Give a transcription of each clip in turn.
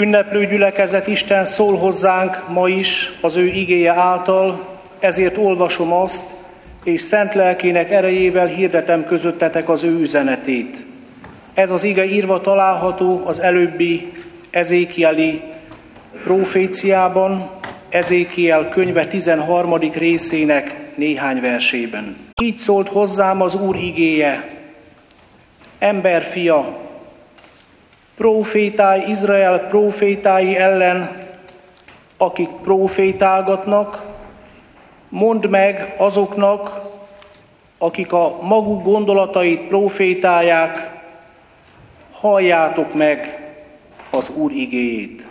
Ünneplő gyülekezet, Isten szól hozzánk ma is az ő igéje által, ezért olvasom azt, és szent lelkének erejével hirdetem közöttetek az ő üzenetét. Ez az ige írva található az előbbi ezékieli proféciában, Ezékiel könyve 13. részének néhány versében. Így szólt hozzám az Úr igéje: emberfia, profétálj Izrael profétái ellen, akik profétálgatnak, mondd meg azoknak, akik a maguk gondolatait profétálják, halljátok meg az Úr igéjét.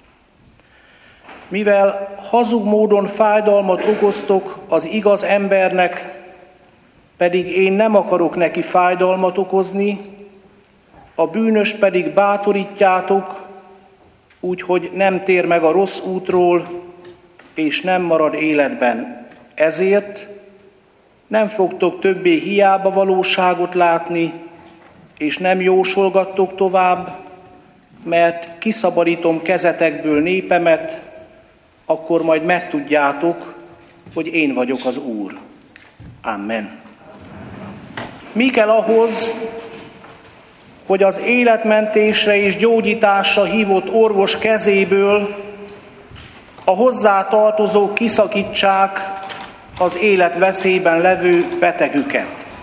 Mivel hazug módon fájdalmat okoztok az igaz embernek, pedig én nem akarok neki fájdalmat okozni, a bűnös pedig bátorítjátok, úgyhogy nem tér meg a rossz útról, és nem marad életben. Ezért nem fogtok többé hiába valóságot látni, és nem jósolgattok tovább, mert kiszabadítom kezetekből népemet, akkor majd megtudjátok, hogy én vagyok az Úr. Amen. Mi kell ahhoz, hogy az életmentésre és gyógyításra hívott orvos kezéből a hozzá tartozók kiszakítsák az életveszélyben levő betegüket?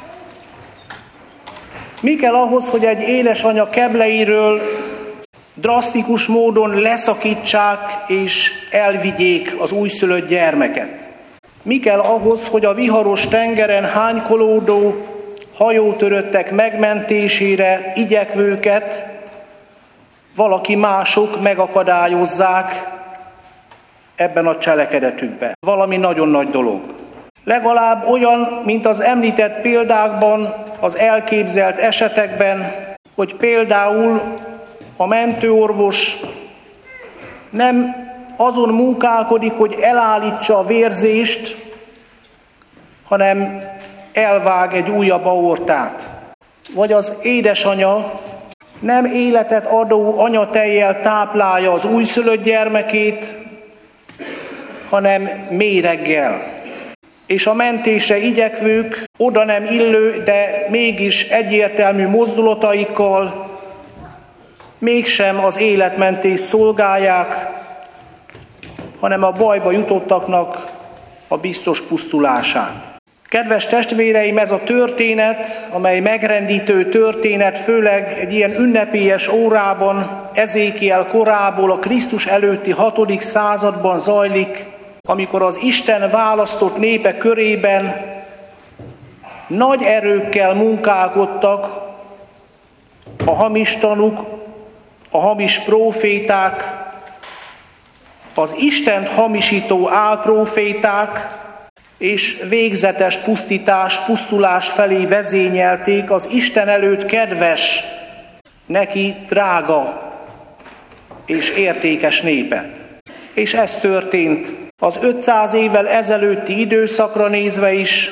Mi kell ahhoz, hogy egy édesanya kebleiről drasztikus módon leszakítsák és elvigyék az újszülött gyermeket? Mi kell ahhoz, hogy a viharos tengeren hánykolódó hajótöröttek megmentésére igyekvőket valaki mások megakadályozzák ebben a cselekedetükben? Valami nagyon nagy dolog. Legalább olyan, mint az említett példákban, az elképzelt esetekben, hogy például a mentőorvos nem azon munkálkodik, hogy elállítsa a vérzést, hanem elvág egy újabb aortát. Vagy az édesanya nem életet adó anyatejjel táplálja az újszülött gyermekét, hanem méreggel. És a mentése igyekvők oda nem illő, de mégis egyértelmű mozdulataikkal mégsem az életmentést szolgálják, hanem a bajba jutottaknak a biztos pusztulását. Kedves testvéreim, ez a történet, amely megrendítő történet, főleg egy ilyen ünnepélyes órában, Ezékiel korából, a Krisztus előtti 6. században zajlik, amikor az Isten választott népe körében nagy erőkkel munkálkodtak a hamis tanúk, a hamis próféták, az Istent hamisító álpróféták, és végzetes pusztulás felé vezényelték az Isten előtt kedves, neki drága és értékes népet. És ez történt az 500 évvel ezelőtti időszakra nézve is.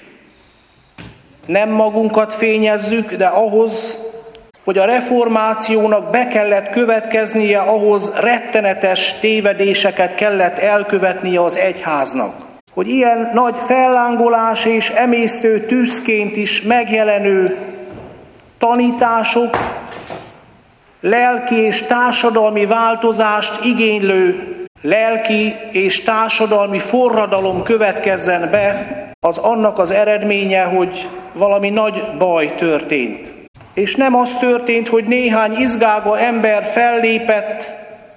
Nem magunkat fényezzük, de ahhoz, hogy a reformációnak be kellett következnie, ahhoz rettenetes tévedéseket kellett elkövetnie az egyháznak. Hogy ilyen nagy fellángolás és emésztő tűzként is megjelenő tanítások, lelki és társadalmi változást igénylő lelki és társadalmi forradalom következzen be, az annak az eredménye, hogy valami nagy baj történt. És nem az történt, hogy néhány izgága ember fellépett,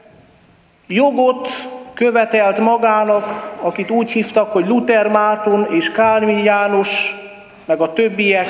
jogot követelt magának, akit úgy hívtak, hogy Luther Márton és Kálvin János, meg a többiek,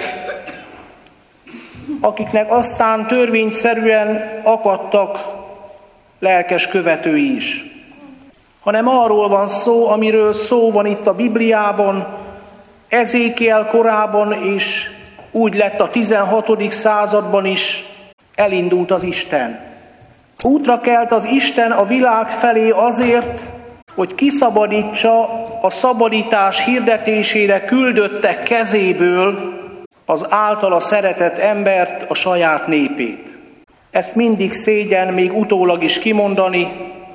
akiknek aztán törvényszerűen akadtak lelkes követői is. Hanem arról van szó, amiről szó van itt a Bibliában, Ezékiel korában, és úgy lett a 16. században is, elindult az Isten. Útra kelt az Isten a világ felé azért, hogy kiszabadítsa a szabadítás hirdetésére küldöttek kezéből az általa szeretett embert, a saját népét. Ezt mindig szégyen még utólag is kimondani,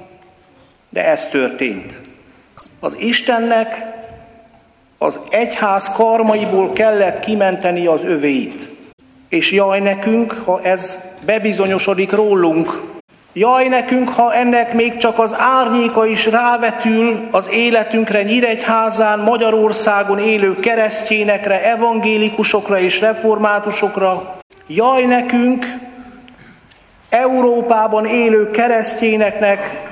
de ez történt. Az Istennek az egyház karmaiból kellett kimenteni az övéit. És jaj nekünk, ha ez bebizonyosodik rólunk. Jaj nekünk, ha ennek még csak az árnyéka is rávetül az életünkre, Nyíregyházán, Magyarországon élő keresztényekre, evangélikusokra és reformátusokra. Jaj nekünk, Európában élő keresztényeknek,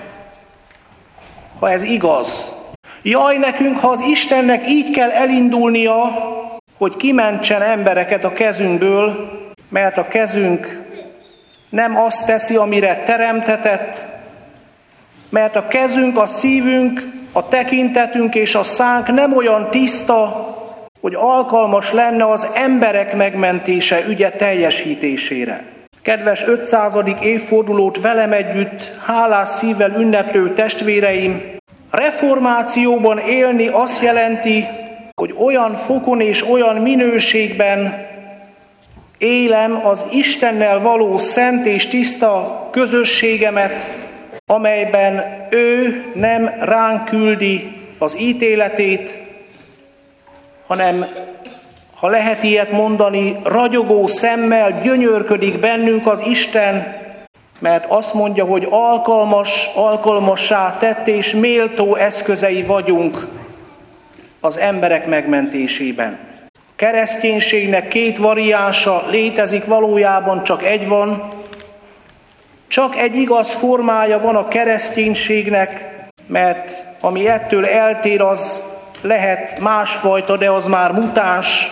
ha ez igaz. Jaj nekünk, ha az Istennek így kell elindulnia, hogy kimentsen embereket a kezünkből, mert a kezünk nem azt teszi, amire teremtetett, mert a kezünk, a szívünk, a tekintetünk és a szánk nem olyan tiszta, hogy alkalmas lenne az emberek megmentése ügye teljesítésére. Kedves 500. évfordulót velem együtt hálás szívvel ünneplő testvéreim, reformációban élni azt jelenti, hogy olyan fokon és olyan minőségben élem az Istennel való szent és tiszta közösségemet, amelyben ő nem ránk küldi az ítéletét, hanem, ha lehet ilyet mondani, ragyogó szemmel gyönyörködik bennünk az Isten, mert azt mondja, hogy alkalmassá tett és méltó eszközei vagyunk az emberek megmentésében. A kereszténységnek 2 variánsa létezik, valójában csak egy van. Csak egy igaz formája van a kereszténységnek, mert ami ettől eltér, az lehet másfajta, de az már mutáns,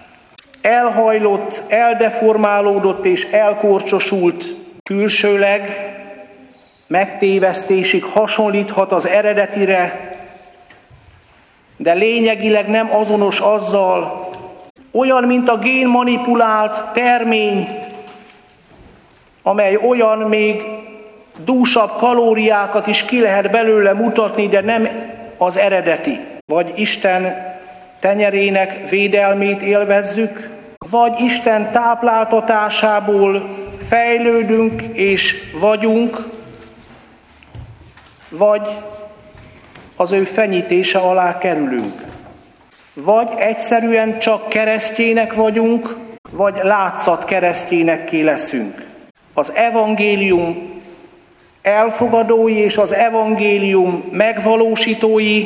elhajlott, eldeformálódott és elkorcsosult külsőleg, megtévesztésig hasonlíthat az eredetire, de lényegileg nem azonos azzal, olyan, mint a génmanipulált termény, amely olyan, még dúsabb kalóriákat is ki lehet belőle mutatni, de nem az eredeti. Vagy Isten tenyerének védelmét élvezzük, vagy Isten tápláltatásából fejlődünk és vagyunk, vagy az ő fenyítése alá kerülünk. Vagy egyszerűen csak keresztények vagyunk, vagy látszat keresztényekké leszünk. Az evangélium elfogadói és az evangélium megvalósítói,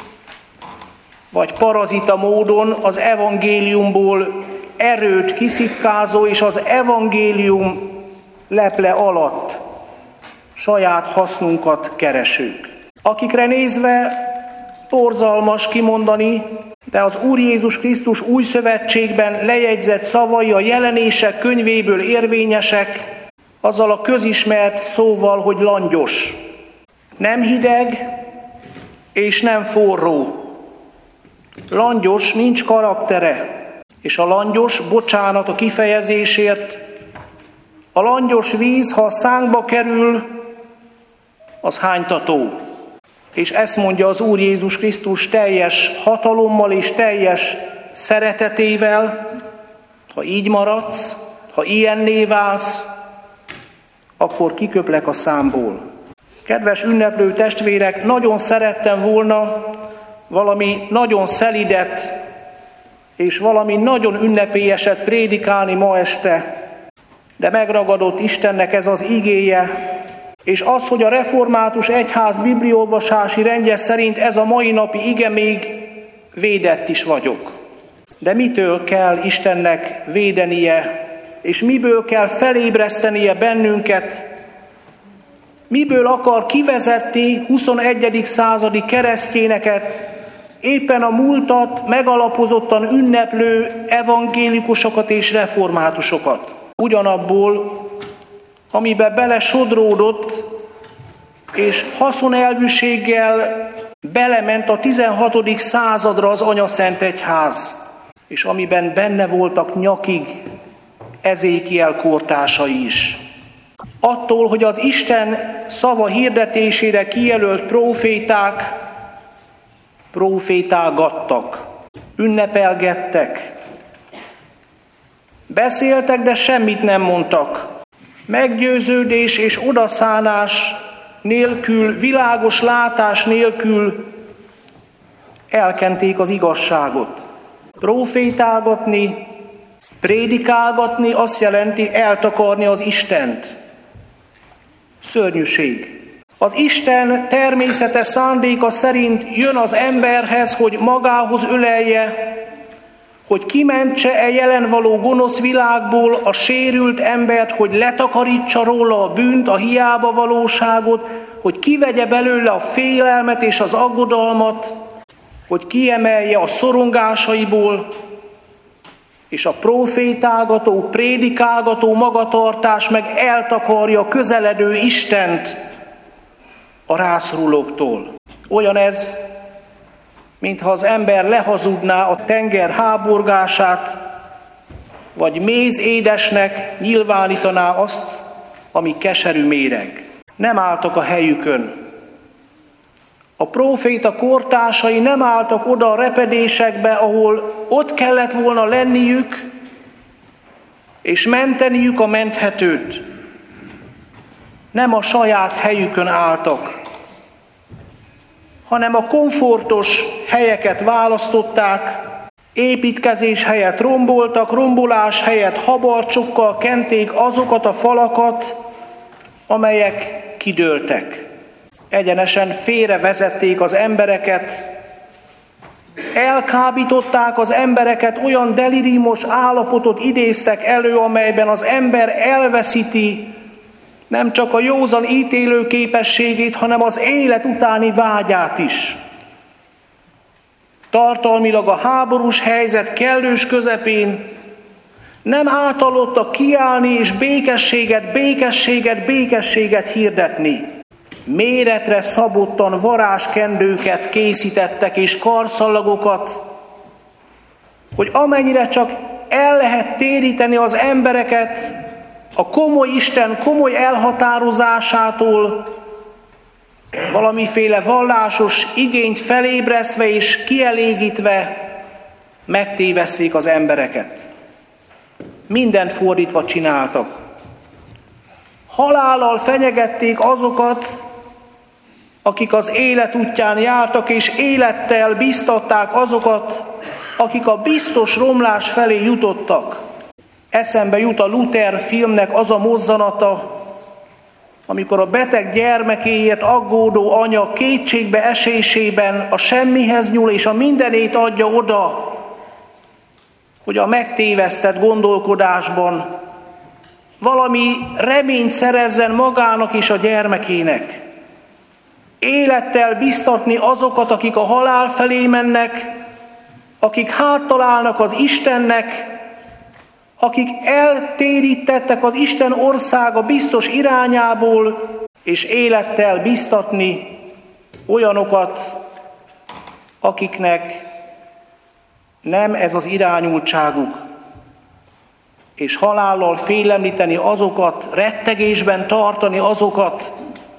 vagy parazita módon az evangéliumból erőt kiszitkázó és az evangélium leple alatt saját hasznunkat keresők. Akikre nézve borzalmas kimondani, de az Úr Jézus Krisztus új szövetségben lejegyzett szavai a Jelenések könyvéből érvényesek, azzal a közismert szóval, hogy langyos. Nem hideg és nem forró. Langyos, nincs karaktere. És a langyos, bocsánat a kifejezésért, a langyos víz, ha a szánkba kerül, az hánytató. És ezt mondja az Úr Jézus Krisztus teljes hatalommal és teljes szeretetével, ha így maradsz, ha ilyenné válsz, akkor kiköplek a számból. Kedves ünneplő testvérek, nagyon szerettem volna valami nagyon szelidet és valami nagyon ünnepélyeset prédikálni ma este, de megragadott Istennek ez az igéje, és az, hogy a református egyház bibliaolvasási rendje szerint ez a mai napi ige, még védett is vagyok. De mitől kell Istennek védenie, és miből kell felébresztenie bennünket, miből akar kivezetni 21. századi keresztényeket, éppen a múltat megalapozottan ünneplő evangélikusokat és reformátusokat. Ugyanabból, amiben belesodródott, és haszonelvűséggel belement a 16. századra az Anyaszent Egyház, és amiben benne voltak nyakig Ezékiel kortársai is. Attól, hogy az Isten szava hirdetésére kijelölt profétálgattak, ünnepelgettek, beszéltek, de semmit nem mondtak. meggyőződés és odaszánás nélkül, világos látás nélkül elkenték az igazságot. Profétálgatni, prédikálgatni azt jelenti eltakarni az Istent. Szörnyűség. Az Isten természete, szándéka szerint jön az emberhez, hogy magához ölelje, hogy kimentse e jelen való gonosz világból a sérült embert, hogy letakarítsa róla a bűnt, a hiába valóságot, hogy kivegye belőle a félelmet és az aggodalmat, hogy kiemelje a szorongásaiból, és a profétálgató, prédikálgató magatartás meg eltakarja a közeledő Istent a rászorulóktól. Olyan ez, mintha az ember lehazudná a tenger háborgását, vagy mézédesnek nyilvánítaná azt, ami keserű méreg. Nem álltak a helyükön. A próféta kortársai nem álltak oda a repedésekbe, ahol ott kellett volna lenniük, és menteniük a menthetőt. Nem a saját helyükön álltak, hanem a komfortos helyeket választották, építkezés helyett romboltak, rombolás helyett habarcsokkal kenték azokat a falakat, amelyek kidőltek. Egyenesen félrevezették az embereket, elkábították az embereket, olyan deliriumos állapotot idéztek elő, amelyben az ember elveszíti nem csak a józan ítélő képességét, hanem az élet utáni vágyát is. Tartalmilag a háborús helyzet kellős közepén nem átalottak kiállni és békességet hirdetni. Méretre szabottan varázskendőket készítettek és karszallagokat, hogy amennyire csak el lehet téríteni az embereket a komoly Isten komoly elhatározásától, valamiféle vallásos igényt felébresztve és kielégítve megtévesszék az embereket. Mindent fordítva csináltak. Halállal fenyegették azokat, akik az élet útján jártak, és élettel bíztatták azokat, akik a biztos romlás felé jutottak. Eszembe jut a Luther filmnek az a mozzanata, amikor a beteg gyermekéért aggódó anya kétségbe esésében a semmihez nyúl és a mindenét adja oda, hogy a megtévesztett gondolkodásban valami reményt szerezzen magának és a gyermekének. Élettel biztatni azokat, akik a halál felé mennek, akik háttalálnak az Istennek, akik eltérítettek az Isten országa biztos irányából, és élettel biztatni olyanokat, akiknek nem ez az irányultságuk, és halállal félemlíteni azokat, rettegésben tartani azokat,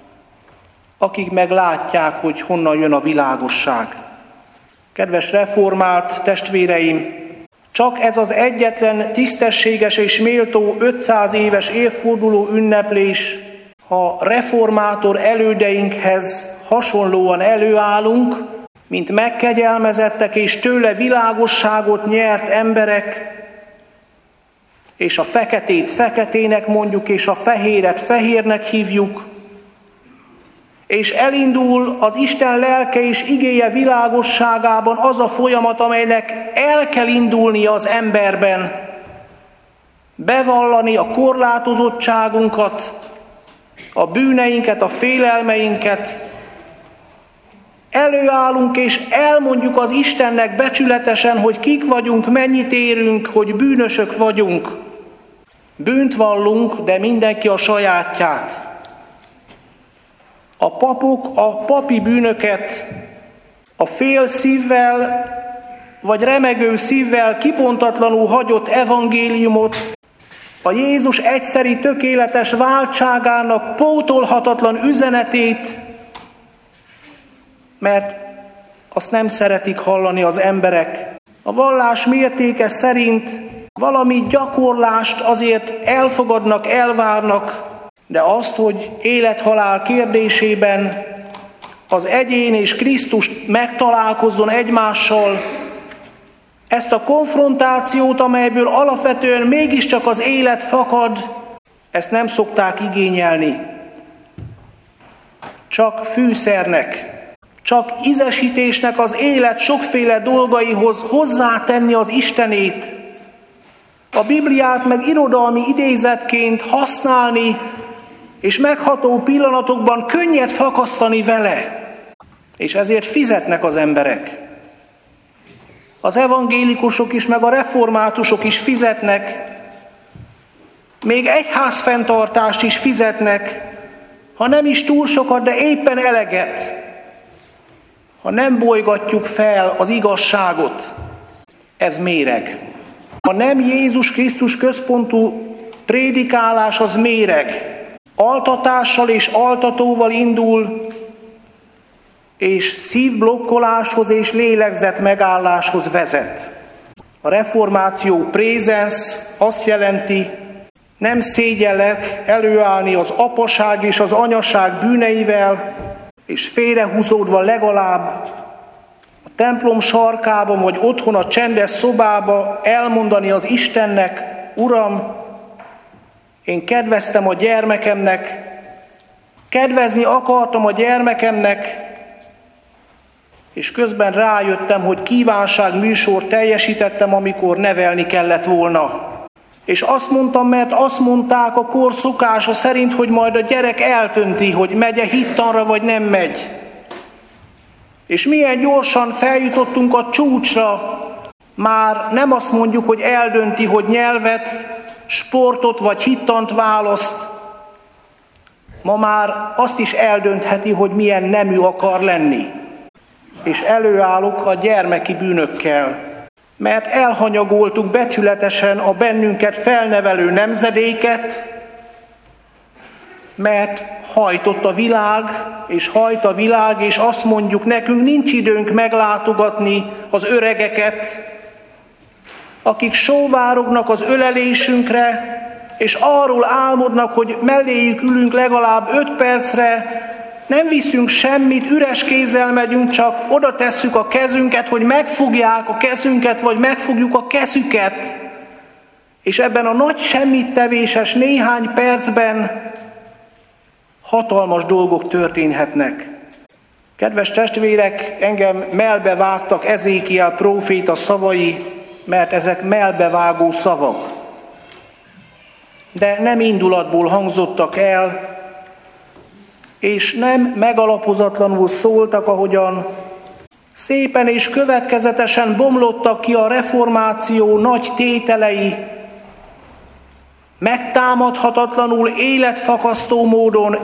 akik meglátják, hogy honnan jön a világosság. Kedves reformált testvéreim, csak ez az egyetlen tisztességes és méltó 500 éves évforduló ünneplés, ha reformátor elődeinkhez hasonlóan előállunk, mint megkegyelmezettek és tőle világosságot nyert emberek, és a feketét feketének mondjuk, és a fehéret fehérnek hívjuk, és elindul az Isten lelke és igéje világosságában az a folyamat, amelynek el kell indulnia az emberben, bevallani a korlátozottságunkat, a bűneinket, a félelmeinket, előállunk és elmondjuk az Istennek becsületesen, hogy kik vagyunk, mennyit érünk, hogy bűnösök vagyunk. Bűnt vallunk, de mindenki a sajátját. A papok a papi bűnöket a fél szívvel vagy remegő szívvel kipontatlanul hagyott evangéliumot, a Jézus egyszeri tökéletes váltságának pótolhatatlan üzenetét, mert azt nem szeretik hallani az emberek. A vallás mértéke szerint Valami gyakorlást azért elfogadnak, elvárnak, de azt, hogy élet-halál kérdésében az egyén és Krisztus megtalálkozzon egymással, ezt a konfrontációt, amelyből alapvetően mégiscsak az élet fakad, ezt nem szokták igényelni. Csak fűszernek, csak ízesítésnek az élet sokféle dolgaihoz hozzátenni az Istenét, a Bibliát meg irodalmi idézetként használni, és megható pillanatokban könnyet fakasztani vele. És ezért fizetnek az emberek. Az evangélikusok is, meg a reformátusok is fizetnek, még egyházfenntartást is fizetnek, ha nem is túl sokat, de éppen eleget, ha nem bolygatjuk fel az igazságot. Ez méreg. A nem Jézus Krisztus központú prédikálás az méreg. Altatással és altatóval indul, és szívblokkoláshoz és lélegzet megálláshoz vezet. A reformáció prézens azt jelenti, nem szégyellek előállni az apaság és az anyaság bűneivel, és félrehúzódva legalább a templom sarkában, vagy otthon a csendes szobába elmondani az Istennek, Uram, én kedveztem a gyermekemnek, kedvezni akartam a gyermekemnek, és közben rájöttem, hogy kívánságműsort teljesítettem, amikor nevelni kellett volna. És azt mondtam, mert azt mondták a kor szokása szerint, hogy majd a gyerek eldönti, hogy megy-e hittanra, vagy nem megy. És milyen gyorsan feljutottunk a csúcsra, már nem azt mondjuk, hogy eldönti, hogy nyelvet, sportot vagy hittant választ. Ma már azt is eldöntheti, hogy milyen nemű akar lenni. És előállok a gyermeki bűnökkel, mert elhanyagoltuk becsületesen a bennünket felnevelő nemzedéket, mert hajtott a világ, és hajt a világ, és azt mondjuk, nekünk nincs időnk meglátogatni az öregeket, akik sóvárognak az ölelésünkre, és arról álmodnak, hogy melléjük ülünk legalább 5 percre, nem viszünk semmit, üres kézzel megyünk, csak oda tesszük a kezünket, hogy megfogják a kezünket, vagy megfogjuk a kezüket. És ebben a nagy semmittevéses néhány percben hatalmas dolgok történhetnek. Kedves testvérek, engem melbevágtak Ezékiel próféta szavai, mert ezek melbevágó szavak. De nem indulatból hangzottak el, és nem megalapozatlanul szóltak, ahogyan szépen és következetesen bomlottak ki a reformáció nagy tételei, megtámadhatatlanul életfakasztó módon,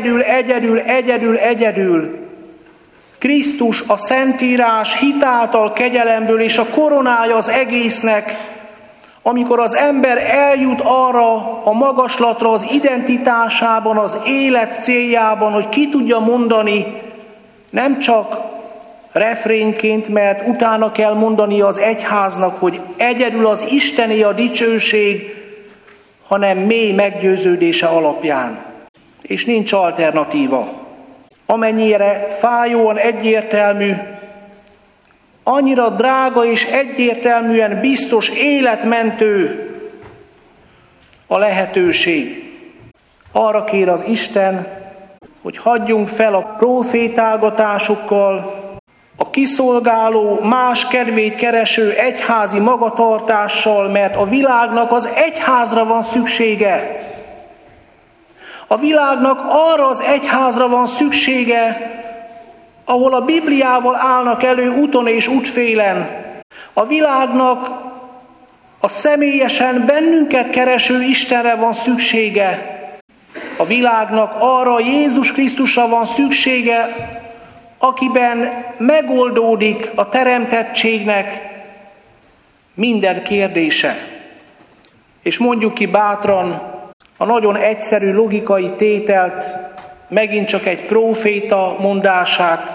egyedül, Krisztus a Szentírás hitáltal kegyelemből és a koronája az egésznek, amikor az ember eljut arra a magaslatra az identitásában, az élet céljában, hogy ki tudja mondani, nem csak refrénként, mert utána kell mondani az egyháznak, hogy egyedül az Istené a dicsőség, hanem mély meggyőződése alapján. És nincs alternatíva. Amennyire fájóan egyértelmű, annyira drága és egyértelműen biztos életmentő a lehetőség. Arra kér az Isten, hogy hagyjunk fel a profétálgatásokkal, a kiszolgáló, más kedvét kereső egyházi magatartással, mert a világnak az egyházra van szüksége. A világnak arra az egyházra van szüksége, ahol a Bibliával állnak elő úton és útfélen. A világnak a személyesen bennünket kereső Istenre van szüksége. A világnak arra Jézus Krisztusra van szüksége, akiben megoldódik a teremtettségnek minden kérdése. És mondjuk ki bátran a nagyon egyszerű logikai tételt, megint csak egy próféta mondását: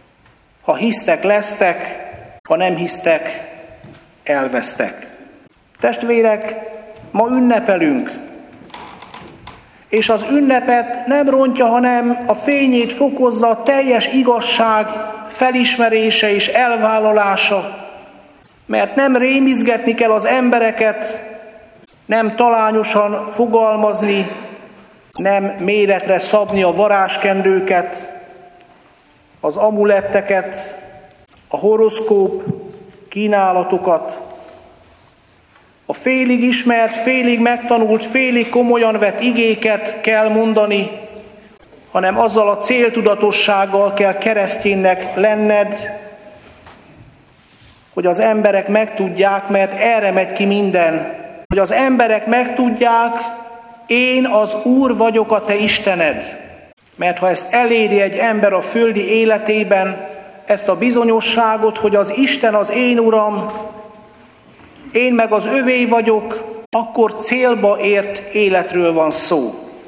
ha hisztek, lesztek, ha nem hisztek, elvesztek. Testvérek, ma ünnepelünk, és az ünnepet nem rontja, hanem a fényét fokozza a teljes igazság felismerése és elvállalása, mert nem rémizgetni kell az embereket, nem talányosan fogalmazni, nem méretre szabni a varázskendőket, az amuletteket, a horoszkóp kínálatokat, a félig ismert, félig megtanult, félig komolyan vett igéket kell mondani, hanem azzal a céltudatossággal kell kereszténynek lenned, hogy az emberek megtudják, mert erre megy ki minden, hogy az emberek megtudják, én az Úr vagyok, a te Istened. Mert ha ezt eléri egy ember a földi életében, ezt a bizonyosságot, hogy az Isten az én Uram, én meg az övé vagyok, akkor célba ért életről van szó.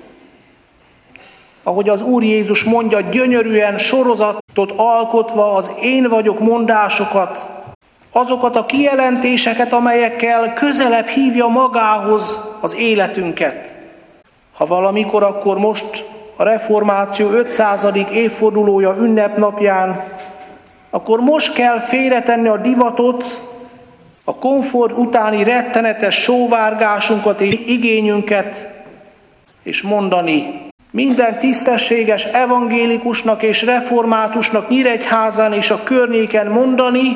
Ahogy az Úr Jézus mondja, gyönyörűen sorozatot alkotva az én vagyok mondásokat, azokat a kijelentéseket, amelyekkel közelebb hívja magához az életünket. Ha valamikor, akkor most a reformáció 500. évfordulója ünnepnapján, akkor most kell félretenni a divatot, a komfort utáni rettenetes sóvárgásunkat és igényünket, és mondani, minden tisztességes evangélikusnak és reformátusnak Nyíregyházán és a környéken mondani,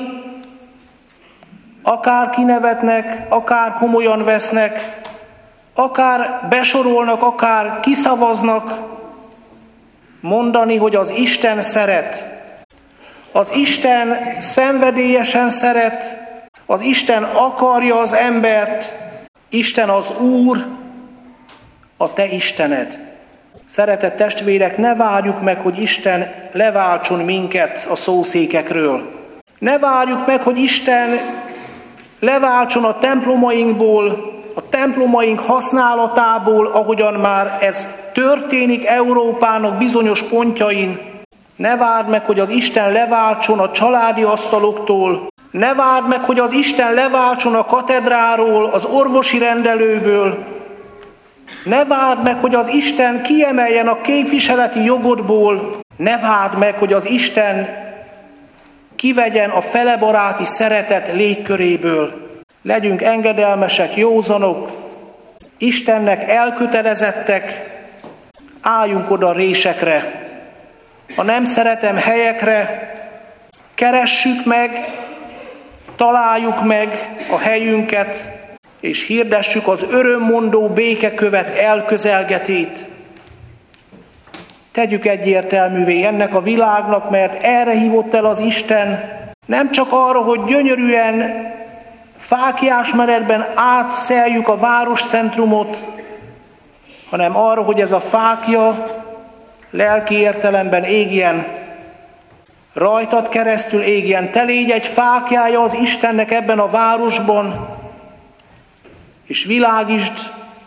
akár kinevetnek, akár komolyan vesznek, akár besorolnak, akár kiszavaznak, mondani, hogy az Isten szeret. Az Isten szenvedélyesen szeret, az Isten akarja az embert, Isten az Úr, a te Istened. Szeretett testvérek, ne várjuk meg, hogy Isten leváltson minket a szószékekről. Ne várjuk meg, hogy Isten leváltson a templomainkból, a templomaink használatából, ahogyan már ez történik Európának bizonyos pontjain. Ne várd meg, hogy az Isten leváltson a családi asztaloktól. Ne várd meg, hogy az Isten leváltson a katedráról, az orvosi rendelőből. Ne várd meg, hogy az Isten kiemeljen a képviseleti jogodból. Ne várd meg, hogy az Isten kivegyen a felebaráti szeretet légköréből. Legyünk engedelmesek, józanok, Istennek elkötelezettek, álljunk oda résekre, a nem szeretem helyekre, keressük meg, találjuk meg a helyünket, és hirdessük az örömmondó békekövet elközelgetét. Tegyük egyértelművé ennek a világnak, mert erre hívott el az Isten, nem csak arra, hogy gyönyörűen fáklyásmenetben átszeljük a városcentrumot, hanem arra, hogy ez a fákja lelki értelemben égjen, rajtad keresztül égjen, te légy egy fáklyája az Istennek ebben a városban, és világítsd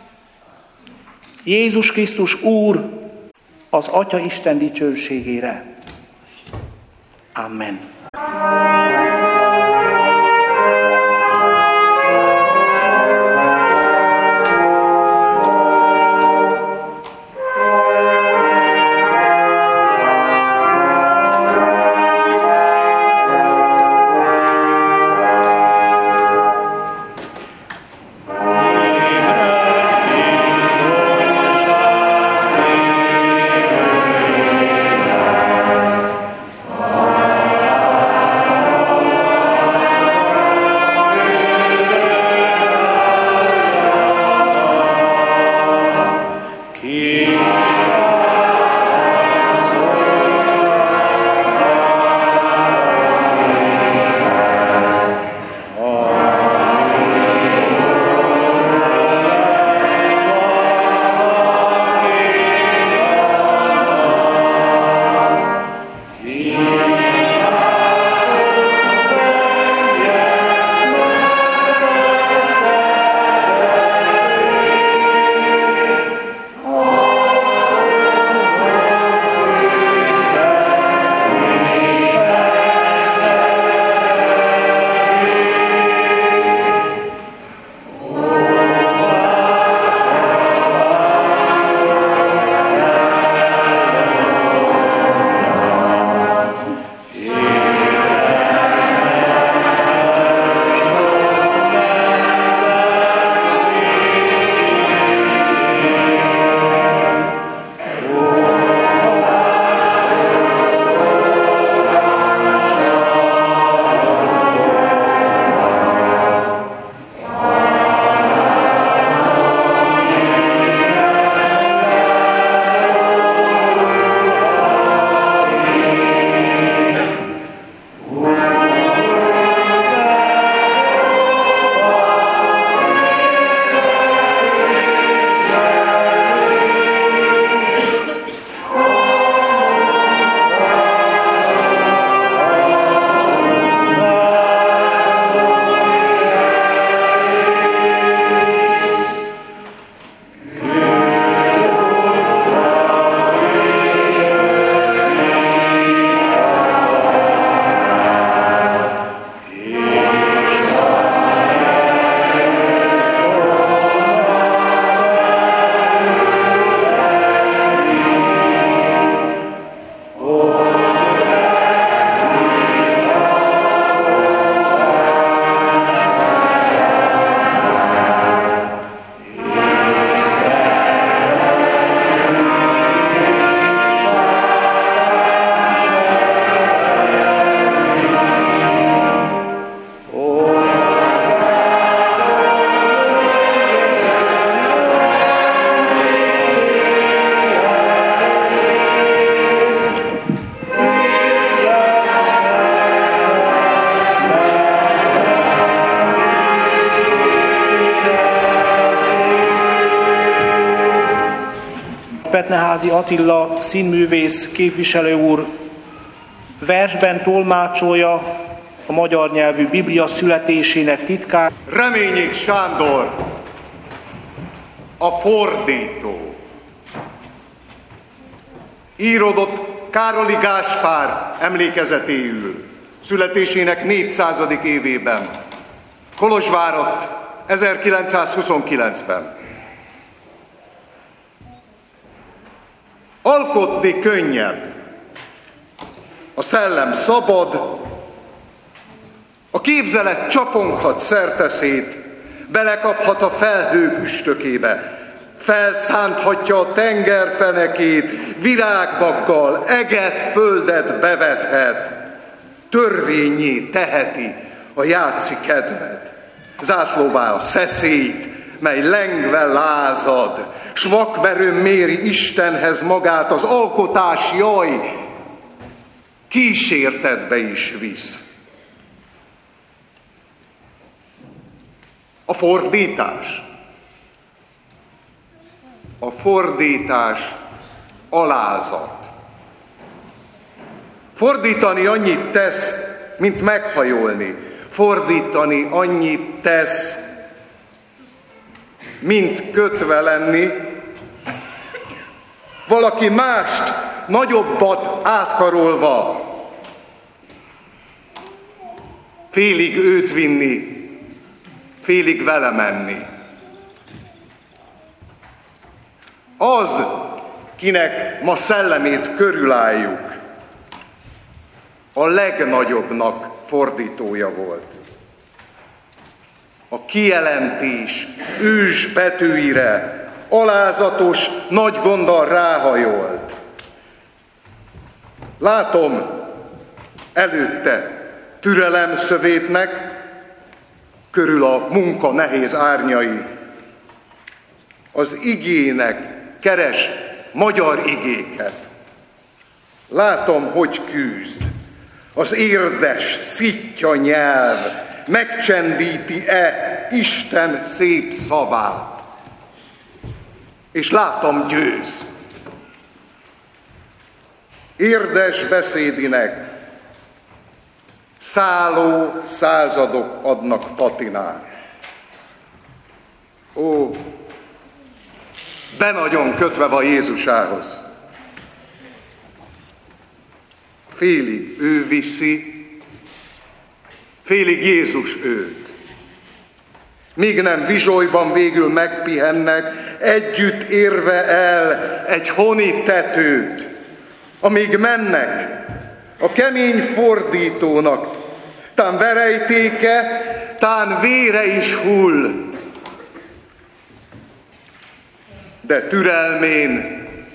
Jézus Krisztus Úr az Atya Isten dicsőségére. Amen. Betneházy Attila színművész képviselő úr versben tolmácsolja a magyar nyelvű Biblia születésének titkát. Reményik Sándor, a fordító. Íródott Károli Gáspár emlékezetéül, születésének 400. évében. Kolozsvárott 1929-ben. Alkotni könnyebb, a szellem szabad, a képzelet csaponghat szerteszét, belekaphat a felhők üstökébe, felszánthatja a tengerfenekét, virágbaggal eget, földet bevethet, törvényé teheti a játszi kedved. Zászlóvá a szeszélyt, mely lengve lázad, s vakmerőn méri Istenhez magát, az alkotás jaj, kísértetbe is visz. A fordítás. A fordítás alázat. Fordítani annyit tesz, mint meghajolni. Fordítani annyit tesz, mint kötve lenni. Valaki mást, nagyobbat átkarolva, félig őt vinni, félig vele menni. Az, kinek ma szellemét körülálljuk, a legnagyobbnak fordítója volt. A kijelentés ős betűire alázatos, nagy gonddal ráhajolt. Látom előtte türelem szövétnek, körül a munka nehéz árnyai, az igének keres magyar igéket. Látom, hogy küzd. Az érdes, szitja nyelv megcsendíti-e Isten szép szavát. És látom, győz. Érdes beszédinek szálló századok adnak patinát. Ó, be nagyon kötve van Jézusához. Félig ő viszi, félig Jézus őt. Míg nem vizsolyban végül megpihennek, együtt érve el egy honi tetőt, amíg mennek a kemény fordítónak, tán verejtéke, tán vére is hull, de türelmén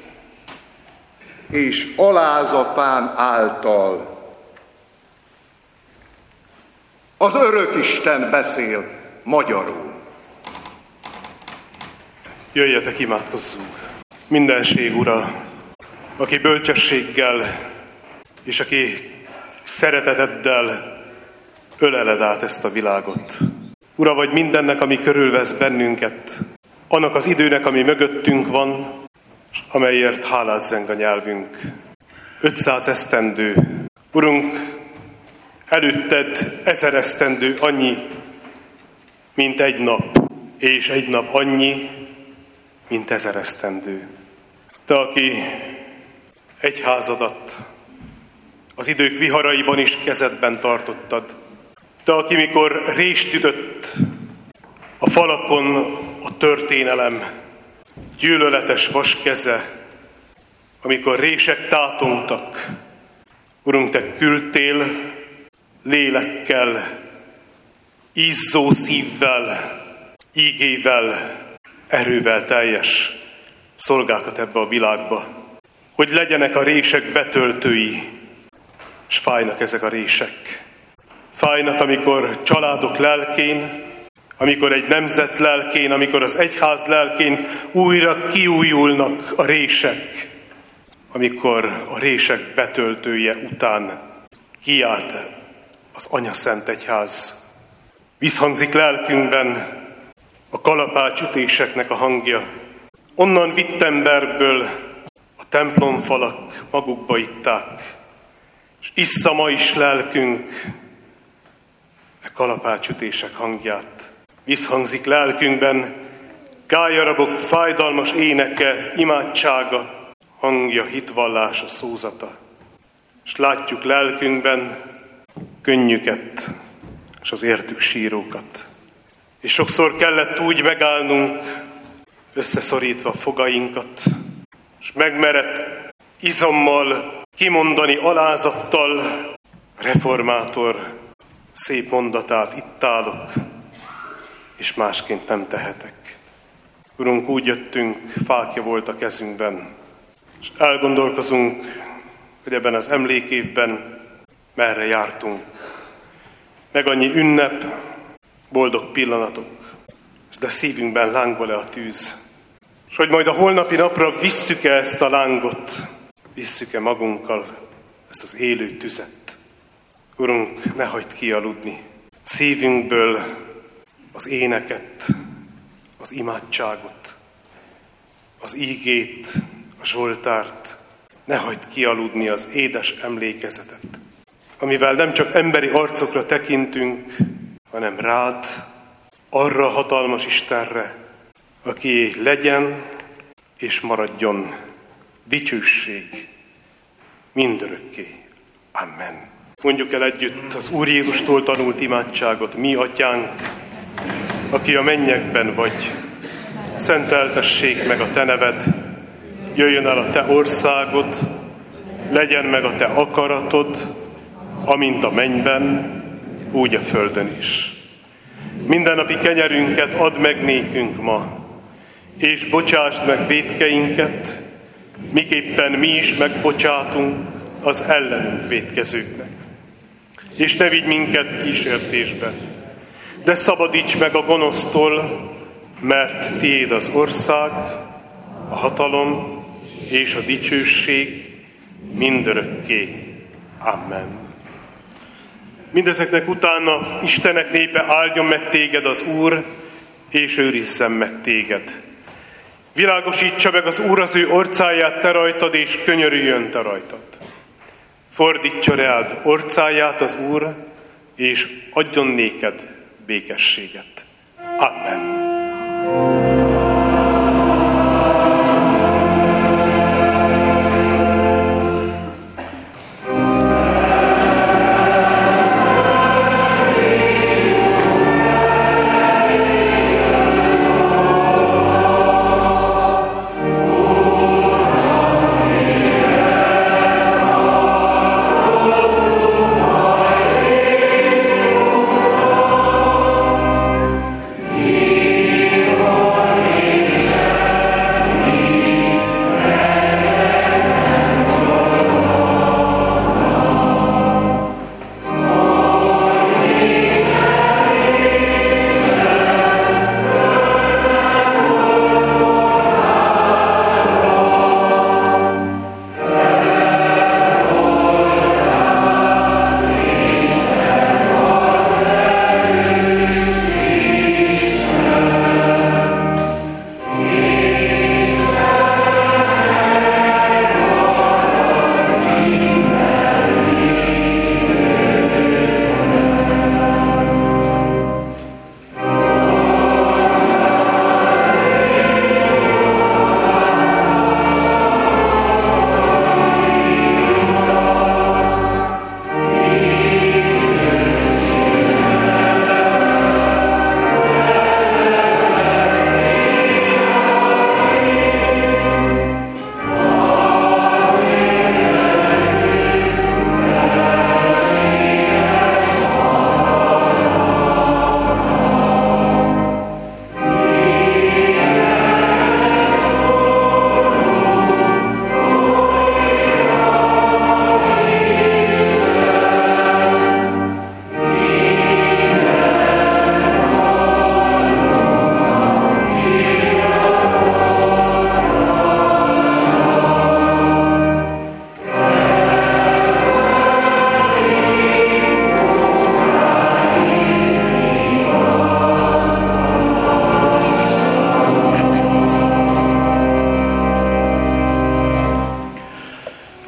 és alázatán által az Örökisten beszél magyarul. Jöjjetek, imádkozzunk! Mindenség Ura, aki bölcsességgel és aki szereteteddel öleled át ezt a világot. Ura, vagy mindennek, ami körülvesz bennünket, annak az időnek, ami mögöttünk van, amelyért hálát zeng a nyelvünk. 500 esztendő. Urunk, előtted 1000 esztendő annyi, mint egy nap, és egy nap annyi, mint 1000 esztendő. Te, aki egyházadat az idők viharaiban is kezedben tartottad. Te, aki mikor rést ütött a falakon a történelem gyűlöletes vas keze, amikor rések tátongtak, Urunk, te küldtél lélekkel, izzó szívvel, ígével, erővel teljes szolgákat ebbe a világba, hogy legyenek a rések betöltői, s fájnak ezek a rések. Fájnak, amikor családok lelkén, amikor egy nemzet lelkén, amikor az egyház lelkén újra kiújulnak a rések, amikor a rések betöltője után kiált az Anyaszent Egyház. Visszhangzik lelkünkben a kalapácsütéseknek a hangja. Onnan Wittenbergből templomfalak magukba itták, és issza ma is lelkünk e kalapácsütések hangját. Visszhangzik lelkünkben gályarabok fájdalmas éneke, imádsága, hangja, hitvallása, szózata. És látjuk lelkünkben könnyüket, és az értük sírókat. És sokszor kellett úgy megállnunk, összeszorítva fogainkat, és megmerett izommal kimondani alázattal a reformátor szép mondatát: itt állok, és másként nem tehetek. Urunk, úgy jöttünk, fákja volt a kezünkben, és elgondolkozunk, hogy ebben az emlékévben merre jártunk. Meg annyi ünnep, boldog pillanatok, de szívünkben lángol-e a tűz? És hogy majd a holnapi napra visszük-e ezt a lángot, visszük-e magunkkal ezt az élő tüzet? Urunk, ne hagyd kialudni szívünkből az éneket, az imádságot, az ígét, a zsoltárt, ne hagyd kialudni az édes emlékezetet, amivel nem csak emberi arcokra tekintünk, hanem rád, arra a hatalmas Istenre, aki legyen és maradjon dicsőség mindörökké. Amen. Mondjuk el együtt az Úr Jézustól tanult imádságot. Mi, Atyánk, aki a mennyekben vagy, szenteltessék meg a te neved, jöjjön el a te országod, legyen meg a te akaratod, amint a mennyben, úgy a földön is. Mindennapi kenyerünket add meg nékünk ma, és bocsásd meg vétkeinket, miképpen mi is megbocsátunk az ellenünk vétkezőknek. És ne vigy minket kísértésbe, de szabadíts meg a gonosztól, mert tiéd az ország, a hatalom és a dicsőség mindörökké. Amen. Mindezeknek utána Istenek népe áldjon meg téged az Úr, és őrizzen meg téged. Világosítsa meg az Úr az ő orcáját te rajtad, és könyörüljön te rajtad. Fordítsa reád orcáját az Úr, és adjon néked békességet. Amen. Yeah.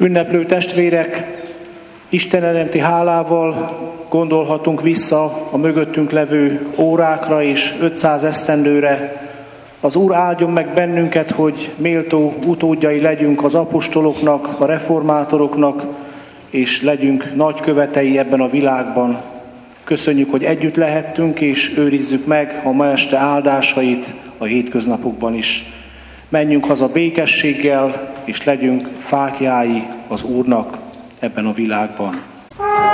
Ünneplő testvérek, Isten előtti hálával gondolhatunk vissza a mögöttünk levő órákra és 500 esztendőre. Az Úr áldjon meg bennünket, hogy méltó utódjai legyünk az apostoloknak, a reformátoroknak, és legyünk nagykövetei ebben a világban. Köszönjük, hogy együtt lehettünk, és őrizzük meg a ma este áldásait a hétköznapokban is. Menjünk haza békességgel, és legyünk fáklyái az Úrnak ebben a világban.